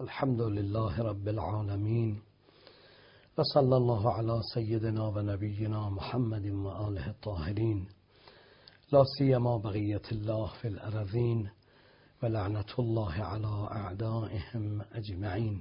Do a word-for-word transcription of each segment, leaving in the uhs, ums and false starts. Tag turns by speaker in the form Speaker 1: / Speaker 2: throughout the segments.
Speaker 1: الحمد لله رب العالمين وصلى الله على سيدنا ونبينا محمد وآله الطاهرين لا سيما بقية الله في الأرضين ولعنة الله على أعدائهم أجمعين.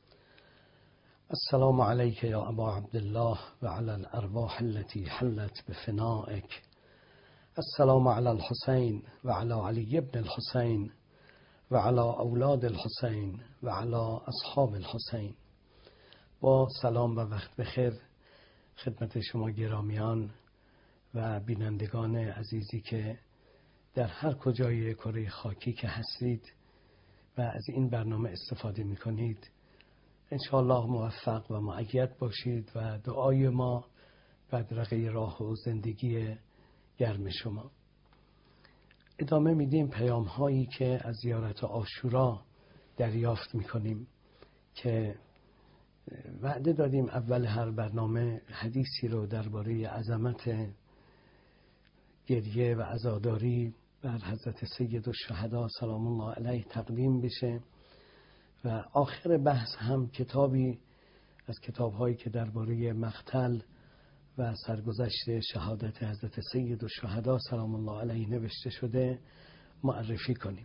Speaker 1: السلام عليك يا أبا عبد الله وعلى الأرواح التي حلت بفنائك. السلام على الحسين وعلى علي بن الحسين وعلى اولاد الحسین و علی اصحاب الحسین. با سلام و وقت بخیر خدمت شما گرامیان و بینندگان عزیزی که در هر کجای کره خاکی که هستید و از این برنامه استفاده می کنید انشاءالله موفق و مؤید باشید و دعای ما بدرقه راه و زندگی گرم شما. ادامه میدیم پیام هایی که از زیارت عاشورا دریافت میکنیم که وعده دادیم اول هر برنامه حدیثی رو درباره عظمت گریه و عزاداری بر حضرت سید الشهدا سلام الله علیه تقدیم بشه و آخر بحث هم کتابی از کتاب هایی که درباره مقتل و سرگذشت شهادت حضرت سید الشهدا سلام الله علیه نوشته شده معرفی کنیم.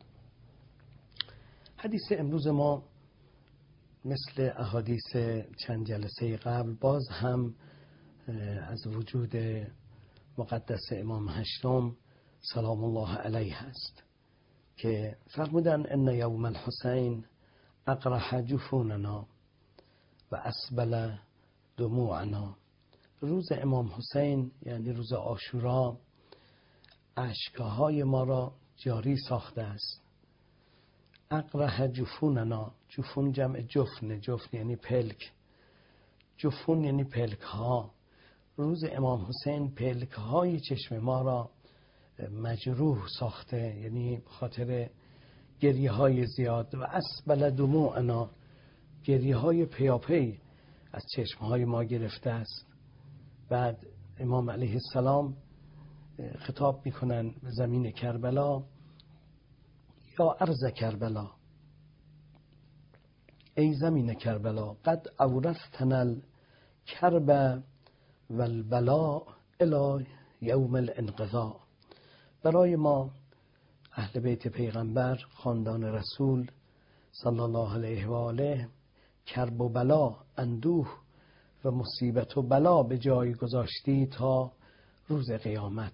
Speaker 1: حدیث امروز ما مثل احادیث چند جلسه قبل باز هم از وجود مقدس امام هشتم سلام الله علیه است که فرمودن ان یوم الحسین اقرح جفوننا و اسبل دموعنا. روز امام حسین یعنی روز عاشورا اشکهای ما را جاری ساخته است. اقرح جفوننا، جفون جمع جفن، جفن یعنی پلک، جفون یعنی پلک ها. روز امام حسین پلک های چشم ما را مجروح ساخته، یعنی خاطر گریه های زیاد. و اسبل دموعنا، گریه های پیاپی از چشم های ما گرفته است. بعد امام علیه السلام خطاب میکنن به زمین کربلا، یا ارض کربلا، ای زمین کربلا، قد اورثتنا الکرب والبلاء الی یوم الانقضاء. برای ما اهل بیت پیغمبر خاندان رسول صلی الله علیه و آله کرب و بلا، اندوه و مصیبت و بلا به جای گذاشتی تا روز قیامت.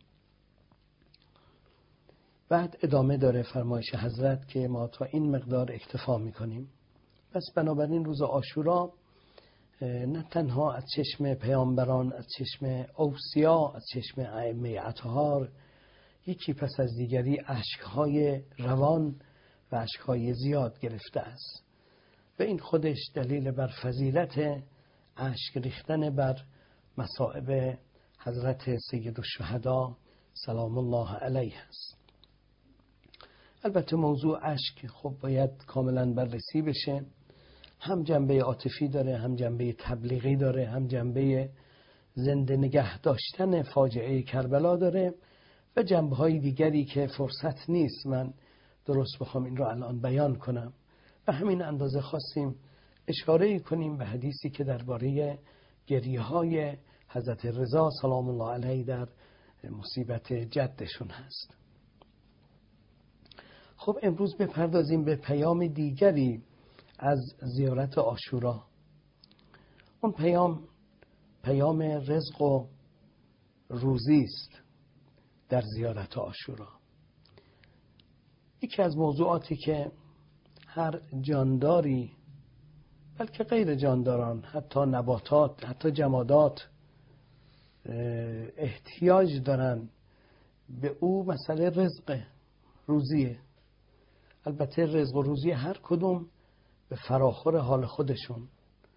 Speaker 1: بعد ادامه داره فرمایش حضرت که ما تا این مقدار اکتفا میکنیم. پس بنابراین روز عاشورا نه تنها از چشم پیامبران، از چشم اوصیا، از چشم ائمه اطهار یکی پس از دیگری اشکهای روان و اشکهای زیاد گرفته است و این خودش دلیل بر فضیلت اشک ریختن بر مصائب حضرت سید الشهدا سلام الله علیه است. البته موضوع اشک خب باید کاملا بررسی بشه. هم جنبه عاطفی داره، هم جنبه تبلیغی داره، هم جنبه زنده نگه داشتن فاجعه کربلا داره و جنبه های دیگری که فرصت نیست من درست بخوام این رو الان بیان کنم. و همین اندازه خواستیم اشاره کنیم به حدیثی که درباره گریه های حضرت رضا سلام الله علیه در مصیبت جدشون هست. خب امروز بپردازیم به پیام دیگری از زیارت عاشورا. اون پیام پیام رزق و روزی است در زیارت عاشورا. یکی از موضوعاتی که هر جانداری بلکه غیر جانداران، حتی نباتات، حتی جمادات احتیاج دارن به او مسئله رزق، روزیه. البته رزق و روزی هر کدوم به فراخور حال خودشون.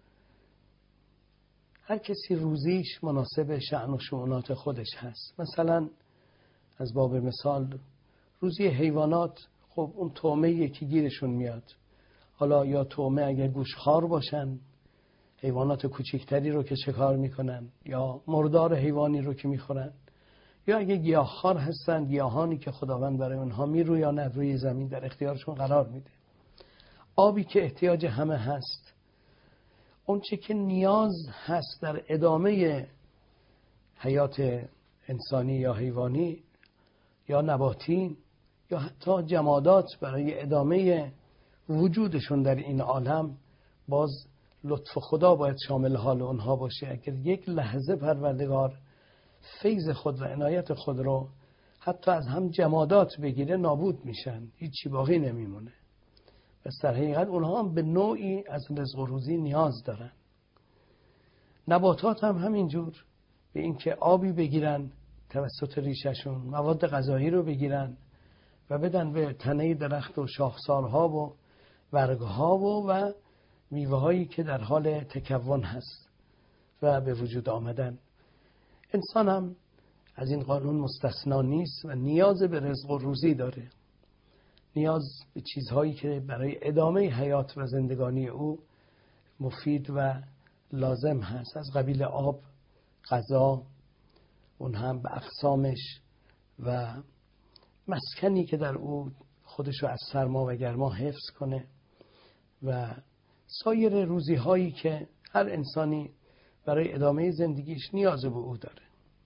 Speaker 1: هر کسی روزیش مناسب شأن و شؤونات خودش هست. مثلا از باب مثال روزی حیوانات، خب اون طعمه یکی گیرشون میاد. حالا یا طعمه اگر گوشخوار باشن، حیوانات کوچکتری رو که شکار میکنن، یا مردار حیوانی رو که میخورن، یا اگه گیاهخوار هستن، گیاهانی که خداوند برای اونها میرویاند روی زمین در اختیارشون قرار میده. آبی که احتیاج همه هست، اون چه که نیاز هست در ادامه حیات انسانی یا حیوانی یا نباتی یا حتی جمادات برای ادامه وجودشون در این عالم، باز لطف خدا باید شامل حال اونها باشه. اگر یک لحظه پروردگار فیض خود و عنایت خود رو حتی از هم جمادات بگیره، نابود میشن، هیچی باقی نمیمونه. پس در حقیقت اونها هم به نوعی از رزق و روزی نیاز دارن. نباتات هم همینجور، به اینکه آبی بگیرن توسط ریششون، مواد غذایی رو بگیرن و بدن به تنه درخت و شاخسارها و برگها و و میوه هایی که در حال تکون هست و به وجود آمدن. انسان هم از این قانون مستثنا نیست و نیاز به رزق و روزی داره، نیاز به چیزهایی که برای ادامه حیات و زندگانی او مفید و لازم هست، از قبیل آب، غذا، اون هم به اقسامش و مسکنی که در او خودشو از سرما و گرما حفظ کنه و سایر روزی هایی که هر انسانی برای ادامه زندگیش نیاز به او داره.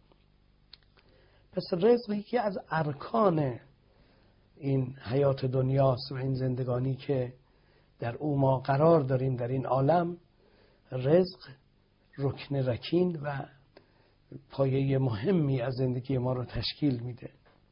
Speaker 1: پس رزق یکی از ارکان این حیات دنیاست و این زندگانی که در او ما قرار داریم در این عالم. رزق رکن رکین و پایه مهمی از زندگی ما رو تشکیل میده.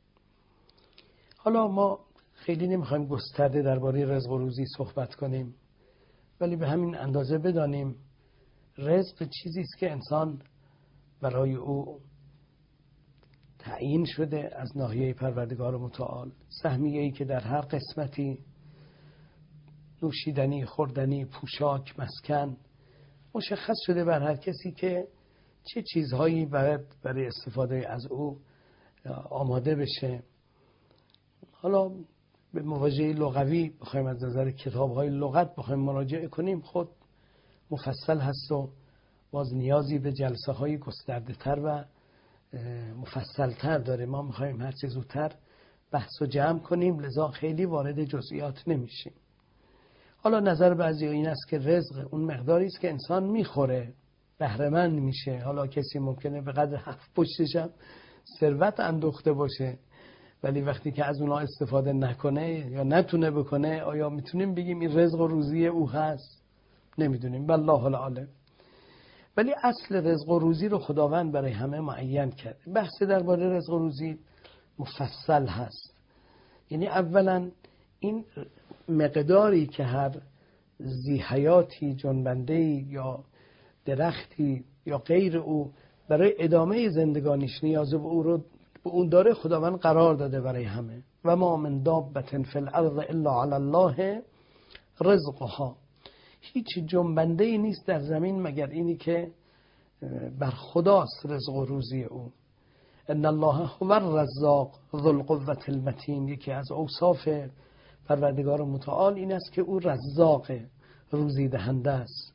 Speaker 1: حالا ما خیلی نمیخوایم گسترده درباره رزق و روزی صحبت کنیم، ولی به همین اندازه بدانیم رزق چیزی است که انسان برای او تعیین شده از ناحیه پروردگار متعال، سهمیه‌ای که در هر قسمتی نوشیدنی، خوردنی، پوشاک، مسکن مشخص شده بر هر کسی که چه چیزهایی باید برای استفاده از او آماده بشه. حالا به مواجهه لغوی بخوایم از نظر کتاب‌های لغت بخوایم مراجعه کنیم، خود مفصل هست و باز نیازی به جلسه های گسترده تر و مفصل تر داره. ما میخوایم هر چه زودتر بحث و جمع کنیم، لذا خیلی وارد جزئیات نمیشیم. حالا نظر بعضی این است که رزق اون مقداری است که انسان میخوره، بهره مند میشه. حالا کسی ممکنه به قدر هفت پشتش هم ثروت اندوخته باشه، ولی وقتی که از اونها استفاده نکنه یا نتونه بکنه، آیا میتونیم بگیم این رزق و روزی او هست؟ نمیدونیم، والله العالم. ولی اصل رزق و روزی رو خداوند برای همه معین کرده. بحث درباره رزق و روزی مفصل هست. یعنی اولا این مقداری که هر ذی حیاتی، جنبنده‌ای یا درختی یا غیر او برای ادامه زندگانیش نیاز به او رو به اون داره، خداوند قرار داده برای همه. و ما من دابة فی الارض الا علی الله رزقها. هیچ جنبنده‌ای نیست در زمین مگر اینی که بر خداست رزق و روزی او. ان الله هو الرزاق ذو القوة المتین. یکی از اوصاف پروردگار متعال این است که او رزاق، روزی دهنده است.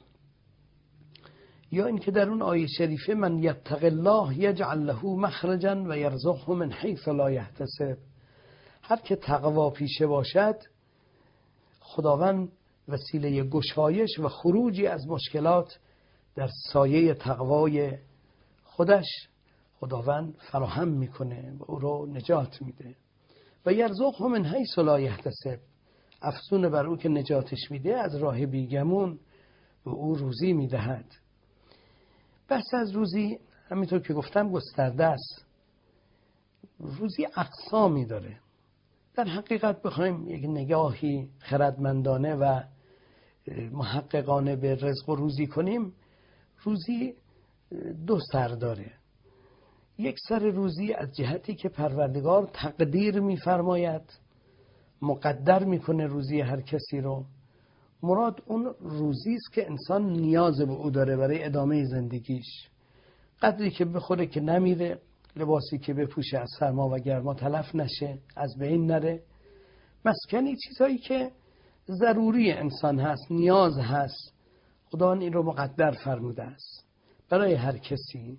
Speaker 1: یا این که در اون آیه شریفه من یتق الله یجعل له مخرجا و یرزقه من حیث لا یحتسب. هر که تقوا پیشه باشد، خداوند وسیله گشایش و خروجی از مشکلات در سایه تقوای خودش خداوند فراهم میکنه و او رو نجات میده. و یرزقه من حیث لا یحتسب، افزون بر او که نجاتش میده از راه بیگمون به او روزی میدهد. بحث از روزی همینطور که گفتم گسترده است. روزی اقسامی داره. در حقیقت بخوایم یک نگاهی خردمندانه و محققانه به رزق و روزی کنیم، روزی دو سر داره. یک سر روزی از جهتی که پروردگار تقدیر می‌فرماید، مقدر میکنه روزی هر کسی رو. مراد اون روزی است که انسان نیاز به او داره برای ادامه زندگیش. قدری که بخوره که نمیره، لباسی که بپوشه از سرما و گرما تلف نشه، از بین نره، مسکنی، چیزهایی که ضروری انسان هست، نیاز هست، خدا این رو مقدر فرموده است برای هر کسی.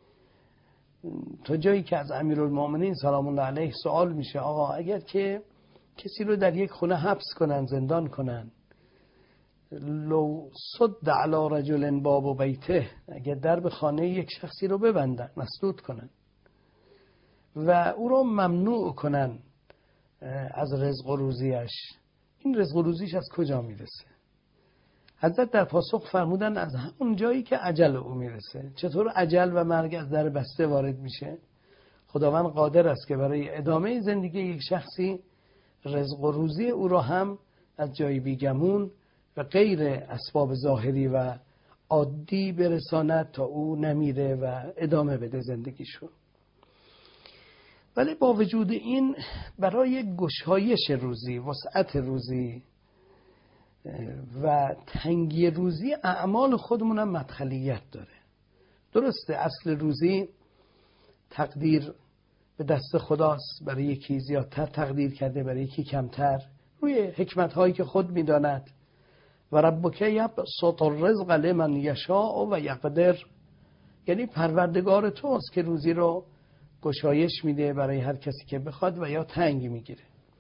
Speaker 1: تا جایی که از امیرالمومنین سلام الله علیه سوال میشه، آقا اگر که کسی رو در یک خونه حبس کنن، زندان کنن، لو صد علی رجل باب بیته، اگه درب خانه یک شخصی رو ببندن، مسدود کنن و او رو ممنوع کنن از رزق و روزیش، این رزق و روزیش از کجا میرسه؟ حضرت در پاسخ فرمودن از همون جایی که اجل او میرسه. چطور اجل و مرگ از در بسته وارد میشه؟ خداوند قادر است که برای ادامه زندگی یک شخصی رزق و روزی او را هم از جای بیگمون و غیر اسباب ظاهری و عادی برساند تا او نمیره و ادامه بده زندگیشو. ولی با وجود این برای گشایش روزی، وسعت روزی و تنگی روزی، اعمال خودمون هم مدخلیت داره. درسته اصل روزی تقدیر به دست خداست، برای یکی زیادتر تقدیر کرده، برای یکی کمتر، روی حکمت هایی که خود میداند. و ربک یبسط الرزق لمن یشاء و یقدر، یعنی پروردگار توست که روزی رو گشایش میده برای هر کسی که بخواد و یا تنگ میگیره.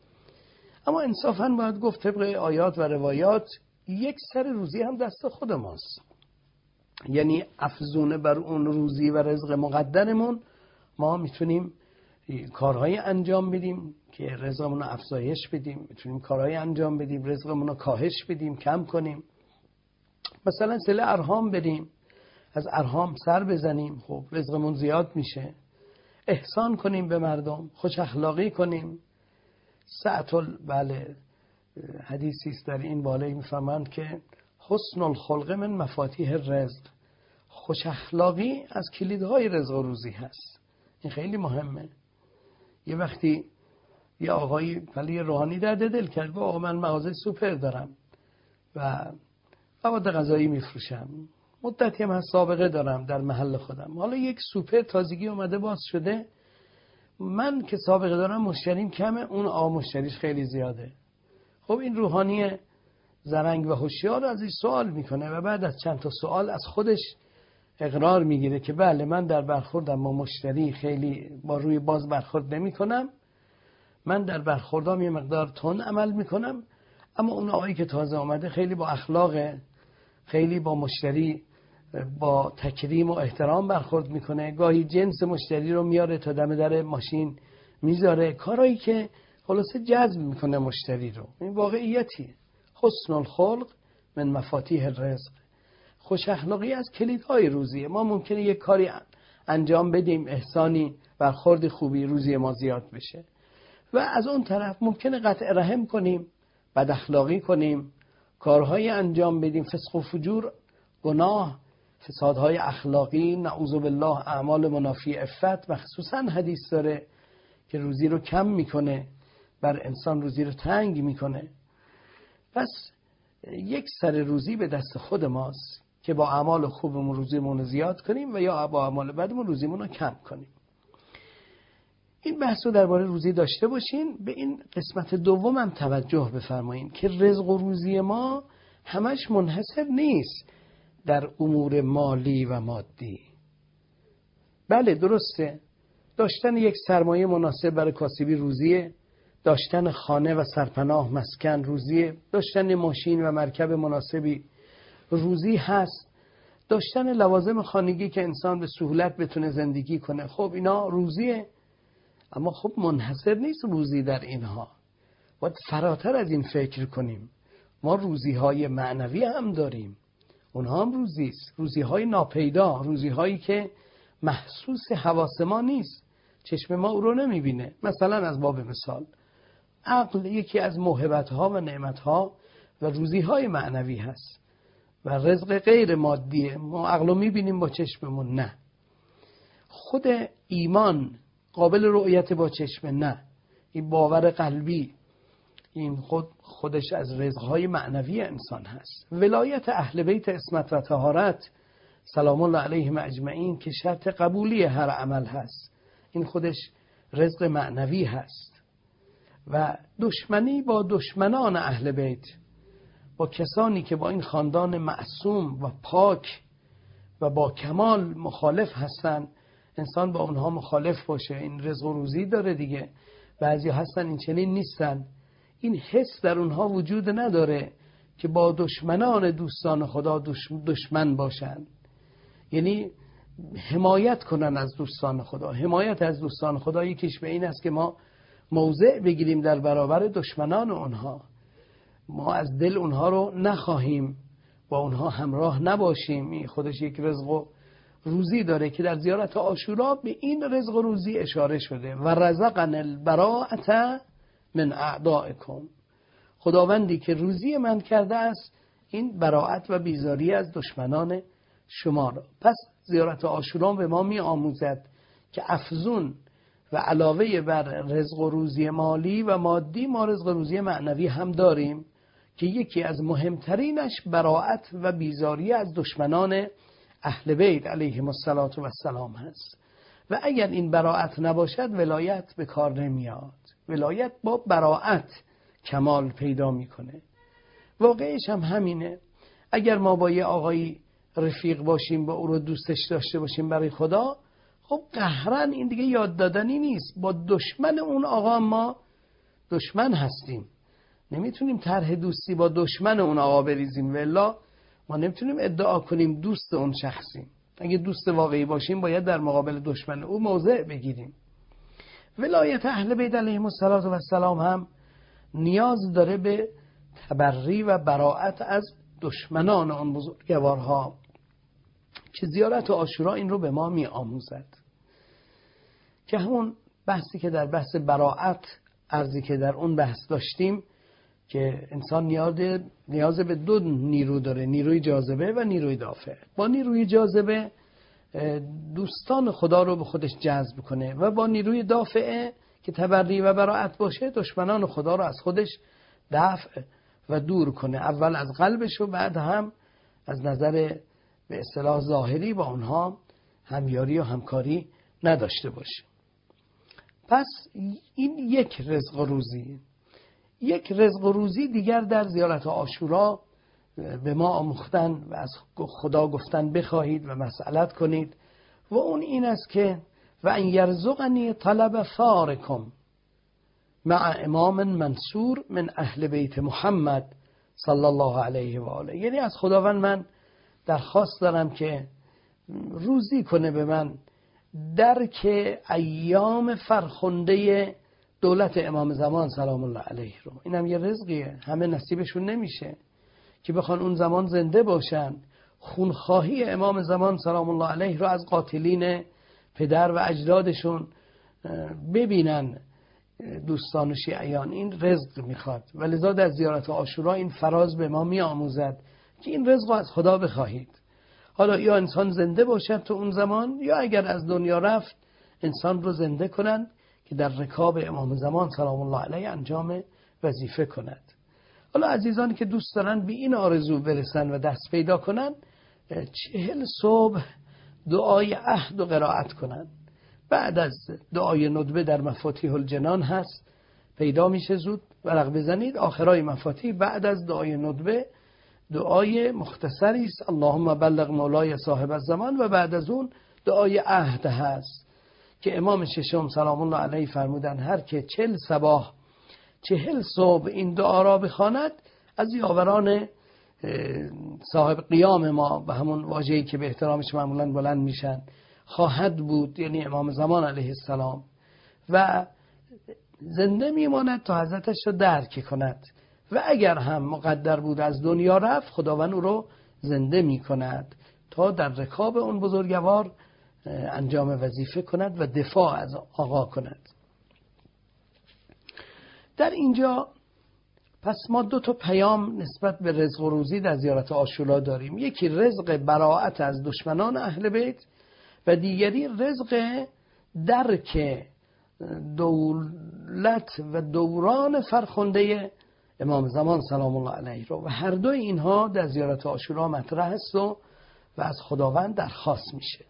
Speaker 1: اما انصافاً باید گفت طبق آیات و روایات یک سر روزی هم دست خود ماست، یعنی افزونه بر اون روزی و رزق مقدرمون ما میتونیم کارهای انجام بدیم که رزقمون رو افزایش بدیم، میتونیم کارهای انجام بدیم رزقمون رو کاهش بدیم، کم کنیم. مثلا صله ارحام بریم، از ارحام سر بزنیم، خب رزقمون زیاد میشه. احسان کنیم به مردم، خوش اخلاقی کنیم. سعتل بله حدیثی است در این باله میفهمند که حسن الخلق من مفاتیح الرزق، خوش اخلاقی از کلیدهای رزق و روزی هست. این خیلی مهمه. یه وقتی یه آقایی ولی روحانی درد دل کرد، گفت آقا من مغازه سوپر دارم و مواد غذایی میفروشم، مدتی هم هست سابقه دارم در محل خودم، حالا یک سوپر تازگی اومده باز شده، من که سابقه دارم مشتریم کمه، اون آقا مشتریش خیلی زیاده. خب این روحانی زرنگ و هوشیار ازش سوال میکنه و بعد از چند تا سوال از خودش اقرار میگیره که بله من در برخوردم با مشتری خیلی با روی باز برخورد نمی کنم، من در برخوردام یه مقدار تون عمل میکنم، اما اون آقایی که تازه آمده خیلی با اخلاقه، خیلی با مشتری با تکریم و احترام برخورد میکنه، گاهی جنس مشتری رو میاره تا دم در ماشین میذاره، کارایی که خلاصه جذب میکنه مشتری رو. این واقعیتی. حسن الخلق من مفاتیح الرزق، خوش اخلاقی از کلیدهای روزیه. ما ممکنه یک کاری انجام بدیم، احسانی برخورد خوبی، روزی ما زیاد بشه، و از اون طرف ممکنه قطع رحم کنیم، بد اخلاقی کنیم، کارهای انجام بدیم، فسق و فجور، گناه، فسادهای اخلاقی، نعوذ بالله اعمال منافی عفت. مخصوصا حدیث داره که روزی رو کم میکنه، بر انسان روزی رو تنگ میکنه. پس یک سر روزی به دست خود ماست که با اعمال خوبمون روزیمون رو زیاد کنیم و یا با اعمال بدمون روزیمون رو کم کنیم. این بحث رو درباره روزی داشته باشین. به این قسمت دوم هم توجه بفرمایید که رزق و روزی ما همش منحصر نیست در امور مالی و مادی. بله درسته، داشتن یک سرمایه مناسب برای کاسبی روزیه، داشتن خانه و سرپناه مسکن روزیه، داشتن ماشین و مرکب مناسبی روزی هست، داشتن لوازم خانگی که انسان به سهولت بتونه زندگی کنه، خب اینا روزیه. اما خب منحصر نیست روزی در اینها، باید فراتر از این فکر کنیم. ما روزی های معنوی هم داریم، اونها هم روزیست، روزی های ناپیدا، روزی هایی که محسوس حواس ما نیست، چشم ما او رو نمیبینه. مثلا از باب مثال عقل یکی از موهبت ها و نعمت ها و روزی های معنوی هست و رزق غیر مادیه. ما عقل رو میبینیم با چشممون؟ نه. خود ایمان قابل رؤیت با چشم؟ نه. این باور قلبی، این خود خودش از رزقهای معنوی انسان هست. ولایت اهل بیت عصمت و طهارت سلام الله علیهم اجمعین که شرط قبولی هر عمل هست، این خودش رزق معنوی هست. و دشمنی با دشمنان اهل بیت، با کسانی که با این خاندان معصوم و پاک و با کمال مخالف هستن، انسان با اونها مخالف باشه. این رزق و روزی داره دیگه، بعضی هستن این چنین نیستن، این حس در اونها وجود نداره که با دشمنان دوستان خدا دشمن باشند، یعنی حمایت کنن از دوستان خدا. حمایت از دوستان خدا یکیش به این است که ما موضع بگیریم در برابر دشمنان اونها، ما از دل اونها رو نخواهیم، با اونها همراه نباشیم. این خودش یک رزق و روزی داره که در زیارت عاشورا به این رزق و روزی اشاره شده. و رزقنا البراءة من اعدائکم، خداوندی که روزی من کرده است این براءت و بیزاری از دشمنان شما را. پس زیارت عاشورا به ما می آموزد که افزون و علاوه بر رزق و روزی مالی و مادی، ما رزق و روزی معنوی هم داریم که یکی از مهمترینش براءت و بیزاری از دشمنان اهل بیت علیهم السلام هست. و اگر این براءت نباشد ولایت به کار نمیاد. ولایت با براءت کمال پیدا میکنه. واقعش هم همینه. اگر ما با یه آقایی رفیق باشیم، با او رو دوستش داشته باشیم برای خدا، خب قهرن این دیگه یاد دادنی نیست. با دشمن اون آقا ما دشمن هستیم، نمیتونیم طرح دوستی با دشمن اون آقا بریزیم، والا ما نمیتونیم ادعا کنیم دوست اون شخصیم. اگه دوست واقعی باشیم باید در مقابل دشمن او موضع بگیریم. ولایت اهل بیت علیهم السلام هم نیاز داره به تبری و براءت از دشمنان آن بزرگوارها که زیارت عاشورا این رو به ما می آموزد. که همون بحثی که در بحث براءت، عرضی که در اون بحث داشتیم، که انسان نیاز نیاز به دو نیرو داره، نیروی جاذبه و نیروی دافع. با نیروی جاذبه دوستان خدا رو به خودش جذب کنه و با نیروی دافعه که تبری و براءت باشه دشمنان خدا رو از خودش دفع و دور کنه، اول از قلبش و بعد هم از نظر به اصطلاح ظاهری با اونها همیاری و همکاری نداشته باشه. پس این یک رزق و روزی. یک رزق و روزی دیگر در زیارت عاشورا به ما آموختن و از خدا گفتن بخواهید و مسئلت کنید و اون این است که و ان یرزقنی طلب فارکم مع امام منصور من اهل بیت محمد صلی الله علیه و آله. یعنی از خداوند من درخواست دارم که روزی کنه به من درک ایام فرخنده دولت امام زمان سلام الله علیه رو. اینم یه رزقیه، همه نصیبشون نمیشه که بخوان اون زمان زنده باشن، خونخواهی امام زمان سلام الله علیه رو از قاتلین پدر و اجدادشون ببینن دوستان و شیعیان. این رزق میخواد و لذا در زیارت عاشورا این فراز به ما می آموزد که این رزق رو از خدا بخواهید. حالا یا انسان زنده باشد تو اون زمان، یا اگر از دنیا رفت انسان رو زنده کنن که در رکاب امام زمان سلام الله علیه انجام وظیفه کند. حالا عزیزانی که دوست دارن به این آرزو برسن و دست پیدا کنن، چهل صبح دعای عهد و قرائت کنن. بعد از دعای ندبه در مفاتیح الجنان هست، پیدا میشه، زود ورق بزنید. آخرای مفاتیح بعد از دعای ندبه دعای مختصری است، اللهم بلغ مولای صاحب الزمان، و بعد از اون دعای عهد هست که امام ششم سلام الله علیه فرمودن هر که چل صباح چهل صبح این دعا را بخواند از یاوران صاحب قیام ما، به همون واژه‌ای که به احترامش معمولا بلند میشن، خواهد بود، یعنی امام زمان علیه السلام، و زنده میماند تا حضرتش رو درک کند و اگر هم مقدر بود از دنیا رفت خداوند او رو زنده میکند تا در رکاب اون بزرگوار انجام وظیفه کند و دفاع از آقا کند. در اینجا پس ما دو تا پیام نسبت به رزق و روزی در زیارت عاشورا داریم. یکی رزق براءت از دشمنان اهل بیت و دیگری رزق درک دولت و دوران فرخنده امام زمان سلام الله علیه رو، و هر دوی اینها در زیارت عاشورا مطرح است و, و از خداوند درخواست میشه.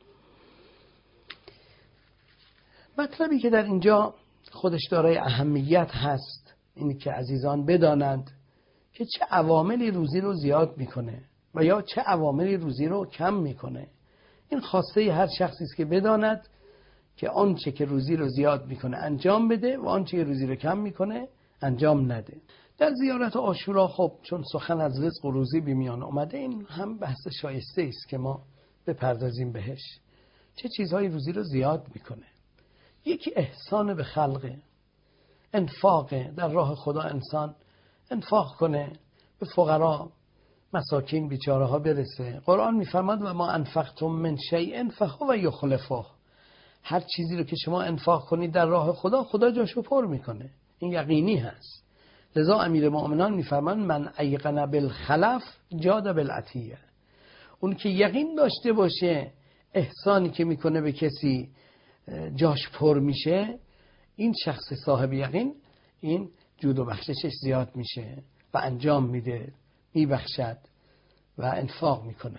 Speaker 1: مطلبی که در اینجا خودش دارای اهمیت هست اینی که عزیزان بدانند که چه عواملی روزی رو زیاد میکنه و یا چه عواملی روزی رو کم میکنه. این خواسته هر شخصی است که بداند که آنچه که روزی رو زیاد میکنه انجام بده و آنچه که روزی رو کم میکنه انجام نده. در زیارت عاشورا خب چون سخن از رزق و روزی به میان اومده، این هم بحث شایسته است که ما بپردازیم بهش. چه چیزهای روزی رو زیاد میکنه؟ یکی احسان به خلقه، انفاق در راه خدا، انسان انفاق کنه، به فقرا مساکین بیچاره ها برسه. قرآن میفرماد و ما انفقتم من شیء فهو یخلفه. هر چیزی رو که شما انفاق کنید در راه خدا، خدا جاشو پر میکنه. این یقینی هست. لذا امیر مؤمنان میفرمان من ایقن بالخلف جاد بالعطیه. اون که یقین داشته باشه احسانی که میکنه به کسی جاش پر میشه، این شخص صاحب یقین، این جود و بخششش زیاد میشه و انجام میده، میبخشد و انفاق میکنه.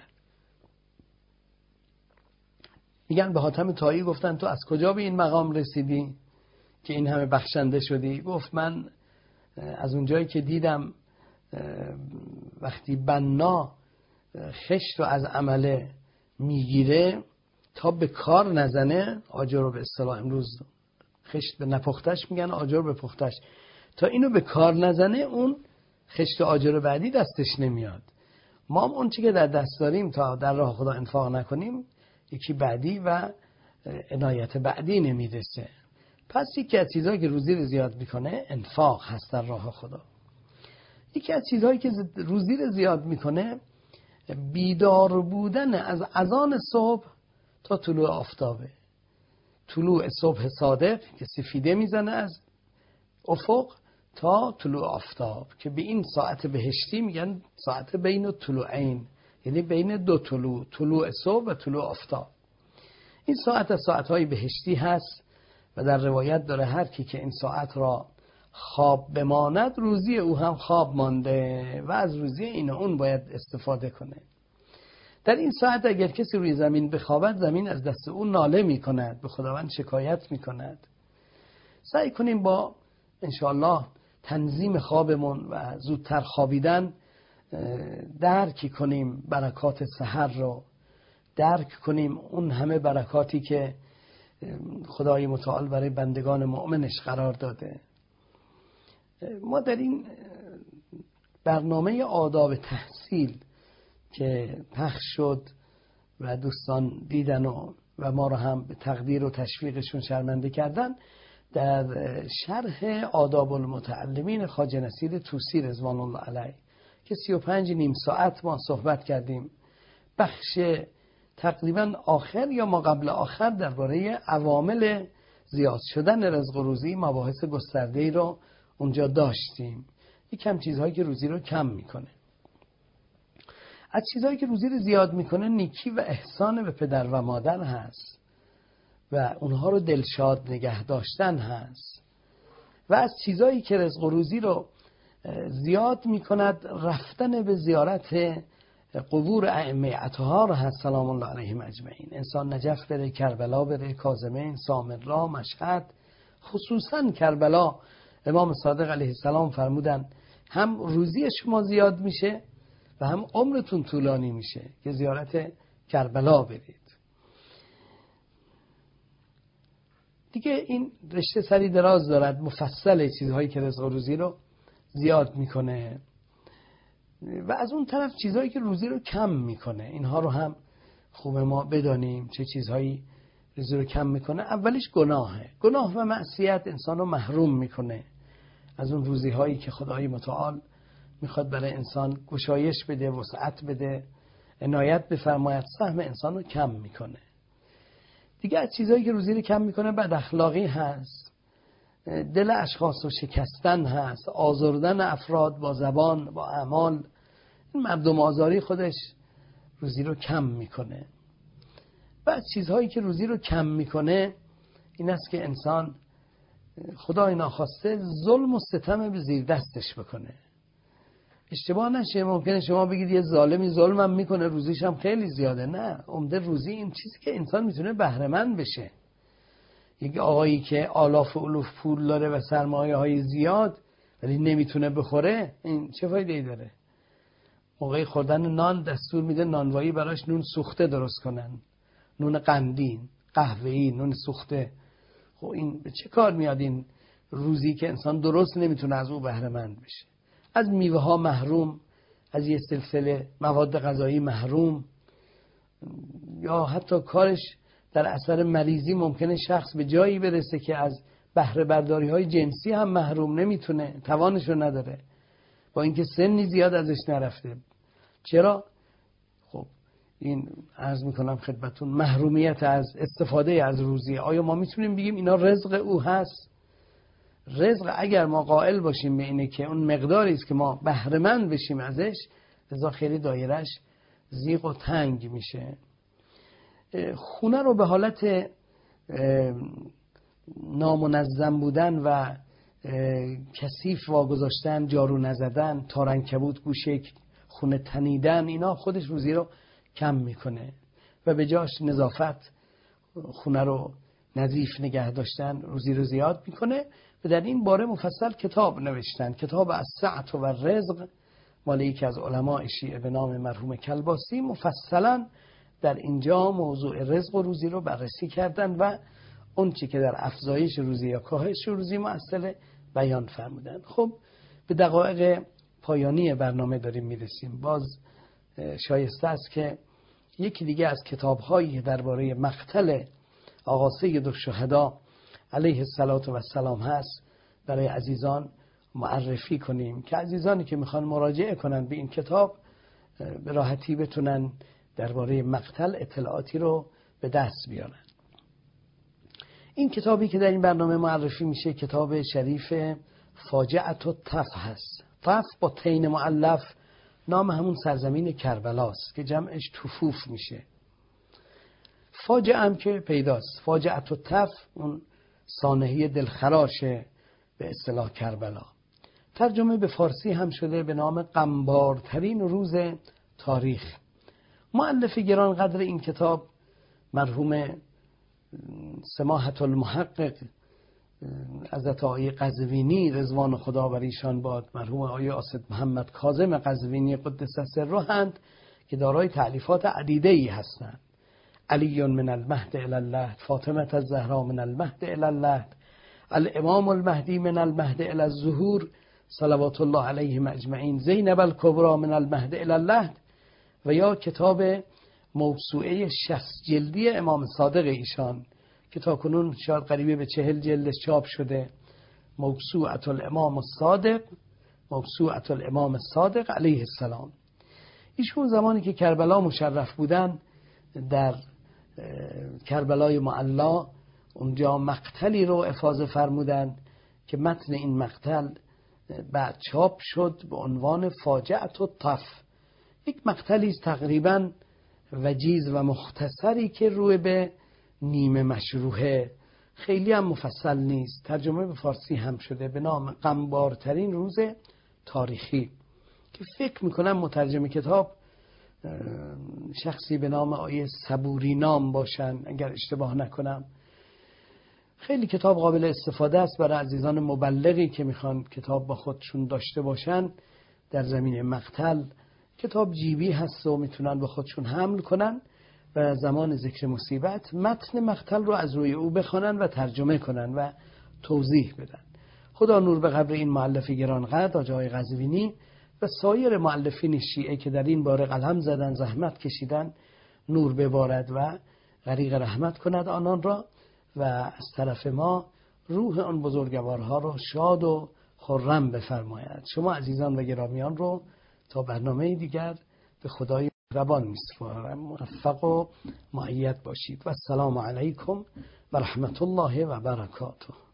Speaker 1: میگن به حاتم طایی گفتن تو از کجا به این مقام رسیدی که این همه بخشنده شدی؟ گفت من از اونجایی که دیدم وقتی بنا خشت رو از عمله میگیره تا به کار نزنه، آجر رو به اصطلاح امروز خشت به نپختش میگن، آجر به پختش، تا اینو به کار نزنه اون خشت و آجر بعدی دستش نمیاد. ما هم اون چی که در دست داریم تا در راه خدا انفاق نکنیم، یکی بعدی و عنایت بعدی نمیرسه. پس یکی از چیزهایی که روزی رو زیاد میکنه انفاق هست در راه خدا. یکی از چیزهایی که روزی رو زیاد میکنه بیدار بودن از اذان صبح تا طلوع آفتابه. طلوع صبح صادق که سفیده میزنه از افق تا طلوع آفتاب، که به این ساعت بهشتی میگن ساعت بین طلوعین، یعنی بین دو طلوع، طلوع صبح و طلوع آفتاب. این ساعت از ساعتهای بهشتی هست و در روایت داره هر کی که این ساعت را خواب بماند روزی او هم خواب مانده و از روزی این و اون باید استفاده کنه. در این ساعت اگر کسی روی زمین بخوابد، زمین از دست او ناله می کند، به خداوند شکایت می کند. سعی کنیم با انشاءالله تنظیم خوابمون و زودتر خوابیدن درک کنیم برکات سحر رو، درک کنیم اون همه برکاتی که خدای متعال برای بندگان مؤمنش قرار داده. ما در این برنامه آداب تحصیل که پخش شد و دوستان دیدن و, و ما رو هم به تقدیر و تشویقشون شرمنده کردن، در شرح آداب المتعلمین خواجه نصیر طوسی رضوان الله علیه که سی و پنج نیم ساعت ما صحبت کردیم، بخش تقریبا آخر یا ما قبل آخر درباره عوامل زیاد شدن رزق و روزی مباحث گسترده‌ای رو اونجا داشتیم. یکم چیزهایی که روزی رو کم میکنه. از چیزهایی که روزی رو زیاد میکنه نیکی و احسان به پدر و مادر هست و اونها رو دلشاد نگه داشتن هست. و از چیزهایی که رزق و روزی رو زیاد میکند رفتن به زیارت قبور ائمه اطهار هست سلام الله علیهم اجمعین. انسان نجف بره، کربلا بره، کاظمین، سامرا، مشهد. خصوصا کربلا امام صادق علیه السلام فرمودن هم روزی شما زیاد میشه و هم عمرتون طولانی میشه که زیارت کربلا برید. دیگه این رشته سری دراز دارد، مفصل چیزهایی که رزق و روزی رو زیاد میکنه و از اون طرف چیزهایی که روزی رو کم میکنه. اینها رو هم خوب ما بدانیم چه چیزهایی روزی رو کم میکنه. اولیش گناهه. گناه و معصیت انسان رو محروم میکنه از اون روزی هایی که خدای متعال میخواد برای انسان گشایش بده، وسعت بده، عنایت بفرماید، سهم انسان رو کم میکنه. دیگه از چیزهایی که روزی رو کم میکنه بد اخلاقی هست، دل اشخاص رو شکستن هست، آزردن افراد با زبان، با اعمال. این مردم آزاری خودش روزی رو کم میکنه. و از چیزهایی که روزی رو کم میکنه این است که انسان خدای ناخواسته ظلم و ستم به زیر دستش بکنه. اشتباه نشه، ممکنه شما بگید یه ظالمی ظلمم میکنه روزیش هم خیلی زیاده. نه، عمده روزی این چیزی که انسان میتونه بهره مند بشه. یک آقایی که آلاف و الوف پول داره و سرمایه های زیاد ولی نمیتونه بخوره، این چه فایده ای داره؟ موقعی خوردن نان دستور میده نانوایی براش نون سوخته درست کنن، نون قندی، قهوه‌ای، نون سوخته. خب این به چه کار میاد این روزی که انسان درست نمیتونه از او بهره مند بشه؟ از میوه ها محروم، از یه سلسله مواد غذایی محروم، یا حتی کارش در اثر مریضی ممکنه شخص به جایی برسه که از بهره برداری های جنسی هم محروم، نمیتونه، توانشو نداره، با اینکه سنی زیاد ازش نرفته. چرا؟ خب این عرض میکنم خدمتون محرومیت از استفاده از روزی. آیا ما میتونیم بگیم اینا رزق او هست؟ رزق اگر ما قائل باشیم به اینه که اون مقداری است که ما بهره مند بشیم ازش، لذا خیلی دایرش زیغ و تنگ میشه. خونه رو به حالت نامنظم بودن و کثیف واگذاشتن، جارو نزدن، تارنکبوت گوشه خونه تنیدن، اینا خودش روزی رو کم میکنه و به جاش نظافت، خونه رو نظیف نگه داشتن روزی رو زیاد میکنه. و در این باره مفصل کتاب نوشتن، کتاب السعة و الرزق مال یکی از علماء شیعه به نام مرحوم کلباسی. مفصلا در اینجا موضوع رزق و روزی رو بررسی کردن و اون چی که در افزایش روزی یا کاهش روزی مؤثر بیان فرمودن. خب به دقایق پایانی برنامه داریم میرسیم. باز شایسته است که یکی دیگه از کتاب‌هایی درباره مقتل آقا سید الشهدا علیه السلام هست برای عزیزان معرفی کنیم که عزیزانی که میخوان مراجعه کنن به این کتاب به راحتی بتونن درباره مقتل اطلاعاتی رو به دست بیارن. این کتابی که در این برنامه معرفی میشه کتاب شریف فاجعة الطف هست. طف با تین مؤلف نام همون سرزمین کربلاست که جمعش طفوف میشه. فاجعه هم که پیداست، فاجعة الطف اون سانحه دلخراش به اصطلاح کربلا. ترجمه به فارسی هم شده به نام غمبارترین روز تاریخ. مؤلف گرانقدر این کتاب مرحوم سماحة المحقق حضرت آقای قزوینی رضوان خدا بر ایشان باد، مرحوم آقای اسد محمد کاظم قزوینی قدس سره‌اند که دارای تألیفات عدیده‌ای هستند. علی من المهد الی اللحد، فاطمه الزهرا من المهد الی اللحد، الامام المهدی من المهد الی الظهور صلوات الله علیهم اجمعین، زینب الکبری من المهد الی اللحد، و یا کتاب موسوعه شصت جلدی امام صادق ایشان که تا کنون شاید قریبه به چهل جلدش چاپ شده، موسوعة الامام الصادق، موسوعة الامام الصادق علیه السلام. ایشون زمانی که کربلا مشرف بودن در کربلای معلا اونجا مقتلی رو افاضه فرمودن که متن این مقتل بعد چاپ شد به عنوان فاجعة الطف. یک مقتلی است تقریبا وجیز و مختصری که روی به نیمه مشروحه، خیلی هم مفصل نیست. ترجمه به فارسی هم شده به نام غمبارترین روز تاریخی که فکر میکنم مترجم کتاب شخصی به نام آیه صبوری نام باشن اگر اشتباه نکنم. خیلی کتاب قابل استفاده است برای عزیزان مبلغی که میخوان کتاب با خودشون داشته باشن در زمین مقتل. کتاب جیبی هست و میتونن با خودشون حمل کنن و زمان ذکر مصیبت متن مقتل رو از روی او بخونن و ترجمه کنن و توضیح بدن. خدا نور به قبر این مؤلف گرانقدر آقای قزوینی و سایر مؤلفین شیعه که در این باره قلم زدن، زحمت کشیدن، نور ببارد و غریق رحمت کند آنان را و از طرف ما روح آن بزرگوارها رو شاد و خرم بفرماید. شما عزیزان و گرامیان رو تا برنامه دیگر به خدای مهربان می‌سپارم. موفق و مؤید باشید و السلام علیکم و رحمت الله و برکاته.